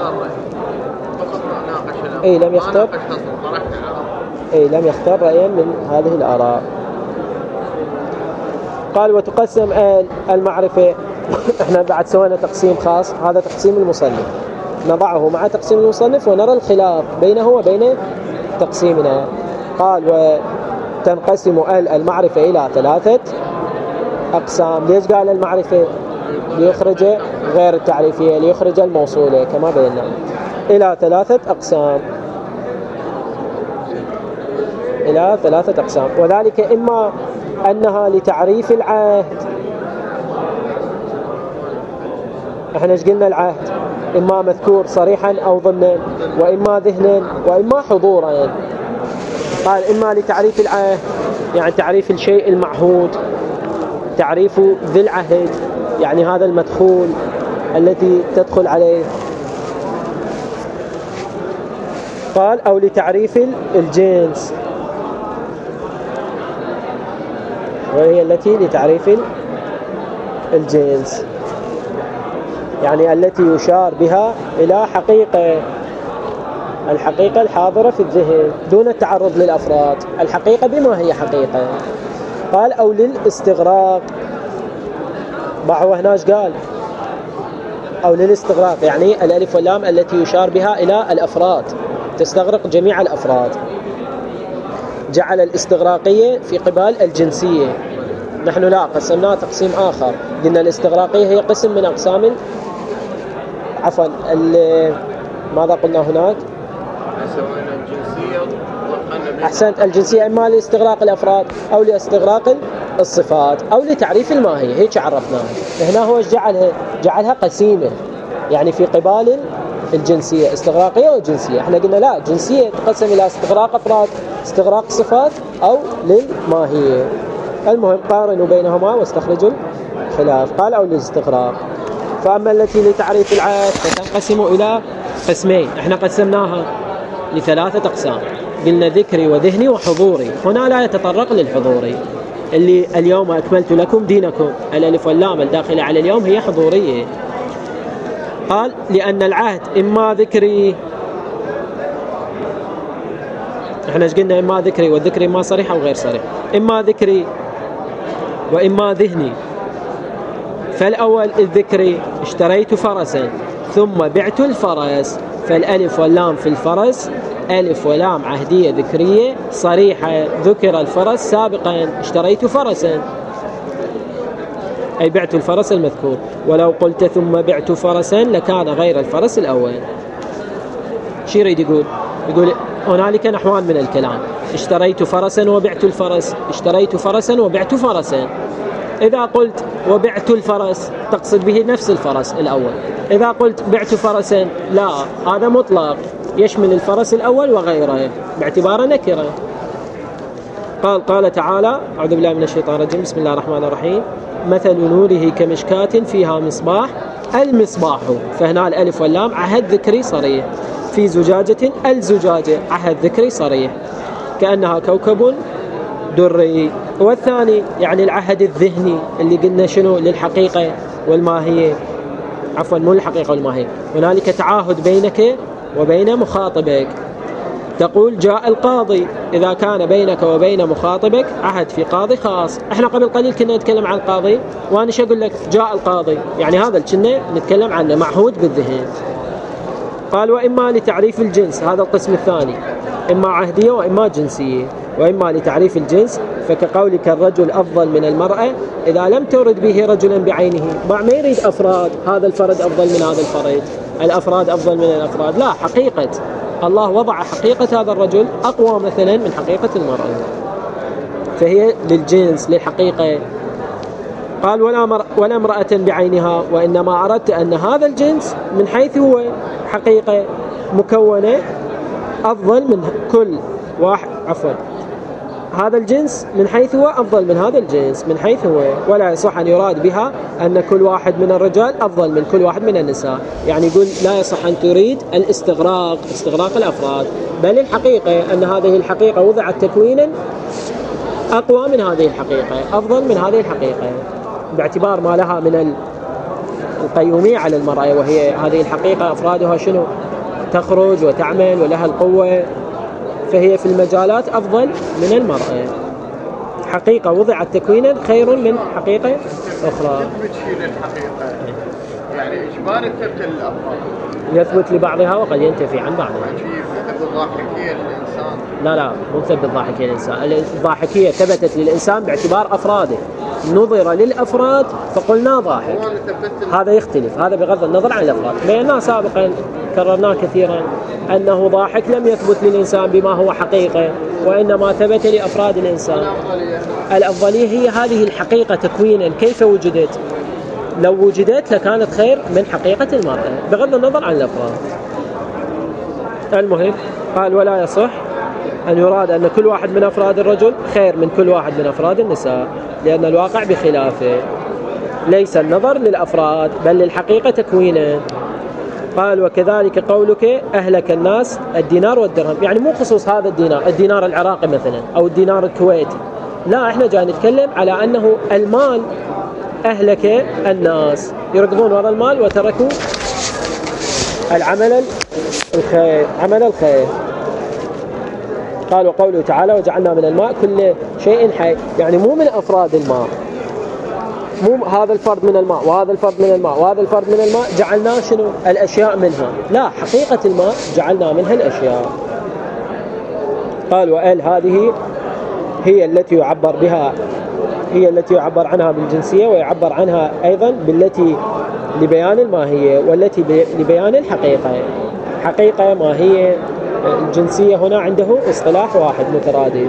أي لم يختار أي لم يختار رأيا من هذه الآراء. قال وتقسم المعرفة احنا بعد سوينا تقسيم خاص، هذا تقسيم المصنف نضعه مع تقسيم المصنف ونرى الخلاف بينه وبين تقسيمنا. قال وتنقسم المعرفة إلى ثلاثة أقسام. ليش قال المعرفة؟ ليخرج غير التعريفية، ليخرج الموصولة كما بينا، إلى ثلاثة أقسام، إلى ثلاثة أقسام. وذلك إما أنها لتعريف العهد، احنا ايش قلنا؟ العهد إما مذكور صريحا أو ضمنا، وإما ذهنا، وإما حضورا. قال إما لتعريف العهد يعني تعريف الشيء المعهود، تعريف ذي العهد يعني هذا المدخول التي تدخل عليه. قال أو لتعريف الجنس، وهي التي لتعريف الجنس يعني التي يشار بها إلى حقيقة، الحقيقة الحاضرة في الذهن دون التعرض للأفراد، الحقيقة بما هي حقيقة. قال أو للاستغراق، بعض هناش قال أو للاستغراق يعني الألف واللام التي يشار بها إلى الأفراد، تستغرق جميع الأفراد. جعل الاستغراقية في قبال الجنسية، نحن لا قسمناها تقسيم آخر، قلنا الاستغراقية هي قسم من أقسام، عفوا ماذا قلنا هناك؟ أحسنت، الجنسية إما لاستغراق الأفراد أو لاستغراق الصفات أو لتعريف الماهية، هيك عرفناها. هنا هو جعلها جعلها قسيمة يعني في قبال الجنسية، استغراقية وجنسية. احنا قلنا لا، جنسية تقسم إلى استغراق أفراد، استغراق صفات أو للماهية. المهم قارنوا بينهما واستخرجوا الخلاف. قال أو للاستغراق. فأما التي لتعريف العهد فتنقسم إلى قسمين، احنا قسمناها لثلاثة أقسام، قلنا ذكري وذهني وحضوري. هنا لا يتطرق للحضوري اللي اليوم أكملت لكم دينكم، الألف واللام الداخلة على اليوم هي حضورية. قال لأن العهد إما ذكري، احنا ايش قلنا؟ إما ذكري، والذكري إما صريح أو غير صريح. إما ذكري وإما ذهني. فالأول الذكري اشتريت فرسا ثم بعت الفرس، فالألف واللام في الفرس ألف ولام عهدية ذكرية صريحة، ذكر الفرس سابقا، اشتريت فرسا أي بعت الفرس المذكور. ولو قلت ثم بعت فرسا لكان غير الفرس الأول. شو يريد يقول؟ يقول هنالك نحوان من الكلام، اشتريت فرسا وبعت الفرس، اشتريت فرسا وبعت فرسا. إذا قلت وبعت الفرس تقصد به نفس الفرس الأول. إذا قلت بعت فرسا لا، هذا مطلق يشمل الفرس الأول وغيره باعتبار نكرة. قال قال تعالى أعوذ بالله من الشيطان الرجيم بسم الله الرحمن الرحيم مثل نوره كمشكاة فيها مصباح، المصباح فهنا الألف واللام عهد ذكري صريح، في زجاجة الزجاجة عهد ذكري صريح، كأنها كوكب دري. والثاني يعني العهد الذهني اللي قلنا شنو للحقيقة والماهية، عفوا مو الحقيقة والماهية، هنالك تعاهد بينك وبين مخاطبك. تقول جاء القاضي، إذا كان بينك وبين مخاطبك عهد في قاضي خاص. احنا قبل قليل كنا نتكلم عن القاضي وانا شو اقول لك جاء القاضي، يعني هذا اللي كنا نتكلم عنه معهود بالذهن. قال وإما لتعريف الجنس، هذا القسم الثاني، إما عهدية وإما جنسية. وإما لتعريف الجنس فكقولك الرجل أفضل من المرأة إذا لم ترد به رجلا بعينه، ما يريد أفراد، هذا الفرد أفضل من هذا الفرد، الأفراد أفضل من الأفراد، لا، حقيقة الله وضع حقيقة هذا الرجل أقوى مثلا من حقيقة المرأة، فهي للجنس للحقيقة. قال ولا, مر... ولا امرأة بعينها، وإنما أردت أن هذا الجنس من حيث هو حقيقة مكونة أفضل من كل واحد، عفوا هذا الجنس من حيث هو أفضل من هذا الجنس من حيث هو، ولا يصح أن يراد بها أن كل واحد من الرجال أفضل من كل واحد من النساء. يعني يقول لا يصح أن تريد الاستغراق استغراق الأفراد، بل الحقيقة أن هذه الحقيقة وضعت تكوينا أقوى من هذه الحقيقة، أفضل من هذه الحقيقة، باعتبار ما لها من القيومية على المرأة، وهي هذه الحقيقة أفرادها شنو تخرج وتعمل ولها القوة، فهي في المجالات أفضل من المرأة. حقيقة وضعت تكوينا خير من حقيقة أخرى. يعني إجبار الثبت للأفراد يثبت لبعضها وقد ينتفي عن بعضها. الضاحكية للإنسان لا لا مو ثبت الضاحكية للإنسان، الضاحكية ثبتت للإنسان باعتبار أفراده، نظر للأفراد فقلنا ضاحك، هذا يختلف، هذا بغض النظر عن الأفراد. بينا سابقا كررناه كثيرا أنه ضاحك لم يثبت للإنسان بما هو حقيقة، وإنما ثبت لأفراد الإنسان. الأفضلية هي هذه الحقيقة تكوينا كيف وجدت، لو وجدت لكانت خير من حقيقة المرأة بغض النظر عن الأفراد. المهم قال ولا يصح أن يراد أن كل واحد من أفراد الرجل خير من كل واحد من أفراد النساء، لأن الواقع بخلافه، ليس النظر للأفراد بل للحقيقة تكوينا. قال وكذلك قولك أهلك الناس الدينار والدرهم، يعني مو خصوص هذا الدينار، الدينار العراقي مثلا أو الدينار الكويتي، لا، احنا جاي نتكلم على أنه المال أهلك الناس، يركضون وراء المال وتركوا العمل الخير، عمل الخير. قال وقوله تعالى وجعلنا من الماء كل شيء حي، يعني مو من أفراد الماء، مو هذا الفرد من الماء وهذا الفرد من الماء وهذا الفرد من الماء جعلنا شنو الأشياء منها، لا، حقيقة الماء جعلنا منها الأشياء. قال وآل هذه هي التي يعبر بها، هي التي يعبر عنها بالجنسية، ويعبر عنها أيضا بالتي لبيان الماهية، والتي لبيان الحقيقة. حقيقة ماهية الجنسية هنا عنده اصطلاح واحد مترادف.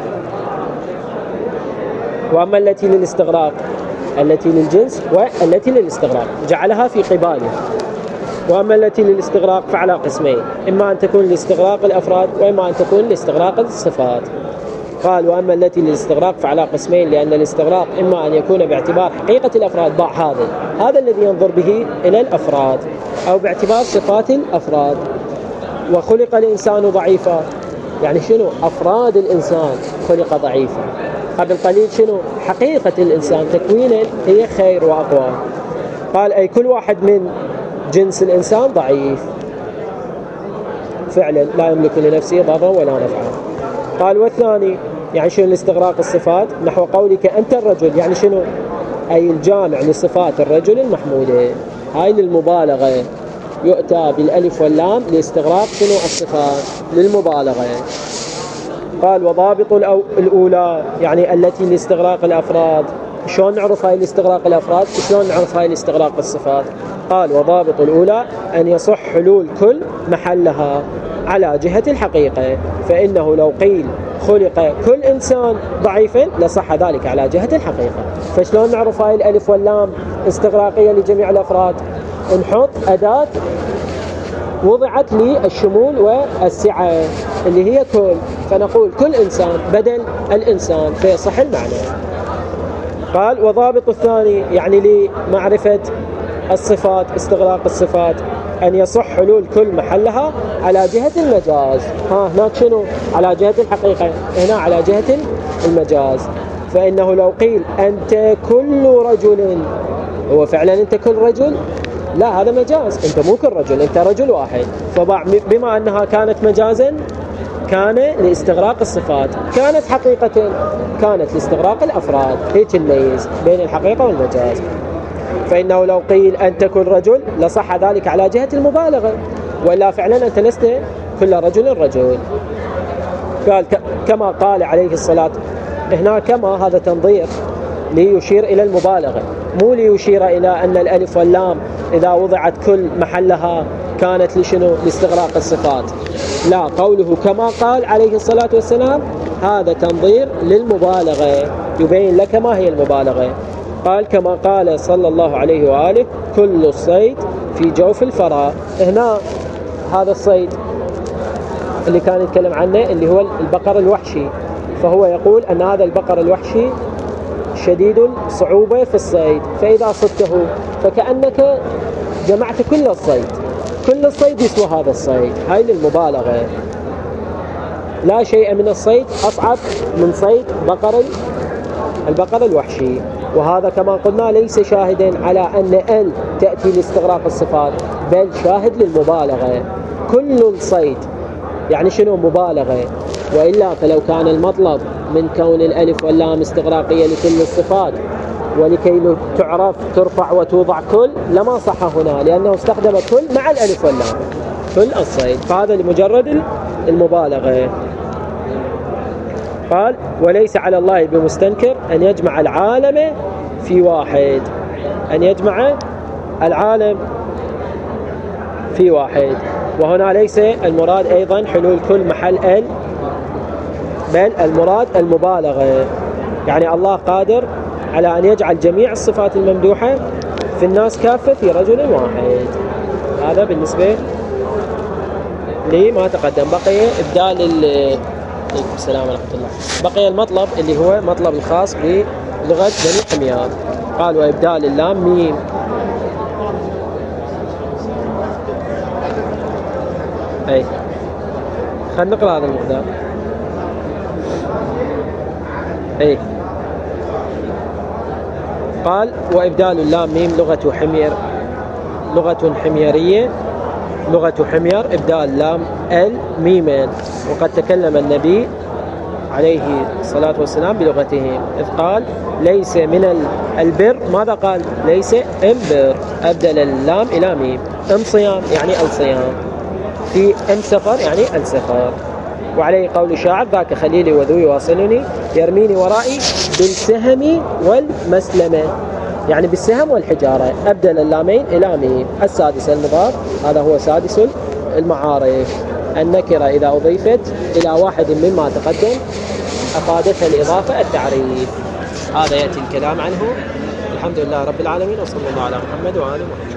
وأما التي للاستغراق، التي للجنس والتي للاستغراق جعلها في قباله. وأما التي للاستغراق فعلى قسمين، إما أن تكون لاستغراق الأفراد وإما أن تكون لاستغراق الصفات. قال وأما التي للاستغراق فعلى قسمين، لأن الاستغراق إما أن يكون باعتبار حقيقة الأفراد، ضع هذا هذا الذي ينظر به إلى الأفراد، أو باعتبار صفات الأفراد. وخلق الإنسان ضعيفا، يعني شنو أفراد الإنسان خلق ضعيفا. قبل قليل شنو حقيقة الإنسان تكوينا هي خير وأقوى. قال أي كل واحد من جنس الإنسان ضعيف فعلا، لا يملك لنفسه ضرا ولا نفعا. قال والثاني يعني شنو الاستغراق الصفات، نحو قولك أنت الرجل، يعني شنو أي الجامع لصفات الرجل المحمودة. هاي للمبالغة، يؤتى بالألف واللام لاستغراق شنو الصفات للمبالغة. قال وضابط الأولى يعني التي لاستغراق الأفراد. شلون نعرف هاي الاستغراق الأفراد؟ شلون نعرف هاي الاستغراق الصفات؟ قال وضابط الأولى أن يصح حلول كل محلها على جهة الحقيقة، فإنه لو قيل خلق كل إنسان ضعيفا لصح ذلك على جهة الحقيقة. فشلون نعرف هاي الألف واللام استغراقية لجميع الأفراد؟ نحط أداة وضعت للشمول والسعة اللي هي كل، فنقول كل إنسان بدل الإنسان فيصح المعنى. قال وضابط الثاني يعني لمعرفة الصفات استغراق الصفات أن يصح حلول كل محلها على جهة المجاز. ها هناك شنو؟ على جهة الحقيقة، هنا على جهة المجاز. فإنه لو قيل أنت كل رجل، هو فعلا أنت كل رجل؟ لا، هذا مجاز، أنت مو كل رجل، أنت رجل واحد. فبما أنها كانت مجازا كان لاستغراق الصفات، كانت حقيقة كانت لاستغراق الأفراد. هيك نميز بين الحقيقة والمجاز. فإنه لو قيل أنت كل رجل لصح ذلك على جهة المبالغة، ولا فعلا أنت لست كل رجل رجل. قال كما قال عليه الصلاة، هنا كما هذا تنظير ليشير إلى المبالغة، مو ليشير إلى أن الألف واللام إذا وضعت كل محلها كانت لشنو؟ لاستغراق الصفات. لا، قوله كما قال عليه الصلاة والسلام هذا تنظير للمبالغة، يبين لك ما هي المبالغة. قال كما قال صلى الله عليه وآله كل الصيد في جوف الفراء. هنا هذا الصيد اللي كان يتكلم عنه اللي هو البقر الوحشي، فهو يقول أن هذا البقر الوحشي شديد الصعوبة في الصيد، فإذا صدته فكأنك جمعت كل الصيد، كل الصيد يسوى هذا الصيد. هاي للمبالغة. لا شيء من الصيد أصعب من صيد بقر البقر الوحشي. وهذا كما قلنا ليس شاهدا على أن ال تأتي لاستغراق الصفات، بل شاهد للمبالغة. كل الصيد يعني شنو؟ مبالغة. وإلا فلو كان المطلب من كون الألف واللام استغراقية لكل الصفات ولكي تعرف ترفع وتوضع كل لما صح هنا، لأنه استخدم كل مع الألف واللام كل الصيد، فهذا لمجرد المبالغة. قال وليس على الله بمستنكر أن يجمع العالم في واحد، أن يجمع العالم في واحد. وهنا ليس المراد أيضا حلول كل محل ال، بل المراد المبالغة. يعني الله قادر على أن يجعل جميع الصفات الممدوحة في الناس كافة في رجل واحد. هذا بالنسبة لما تقدم. بقي إبدال ال السلام ورحمة الله. بقي المطلب اللي هو مطلب الخاص بلغة بني حميار. قال وإبدال اللام ميم. أي خلينا نقرأ هذا المقدار. أي قال وإبدال اللام ميم لغة حمير، لغة حميرية، لغة حمير إبدال لام ال ميما. وقد تكلم النبي عليه الصلاة والسلام بلغتهم إذ قال ليس من البر، ماذا قال؟ ليس امبر، أبدل اللام إلى ميم. ام صيام يعني الصيام، في ام سفر يعني السفر. وعليه قول الشاعر ذاك خليلي وذو يواصلني يرميني ورائي بالسهم والمسلمة، يعني بالسهم والحجارة. أبدل اللامين إلى ميم. السادس المضاف، هذا هو سادس المعارف. النكرة إذا أضيفت إلى واحد مما تقدم أفادتها الإضافة التعريف. هذا يأتي الكلام عنه. الحمد لله رب العالمين، وصلى الله على محمد وآله محمد.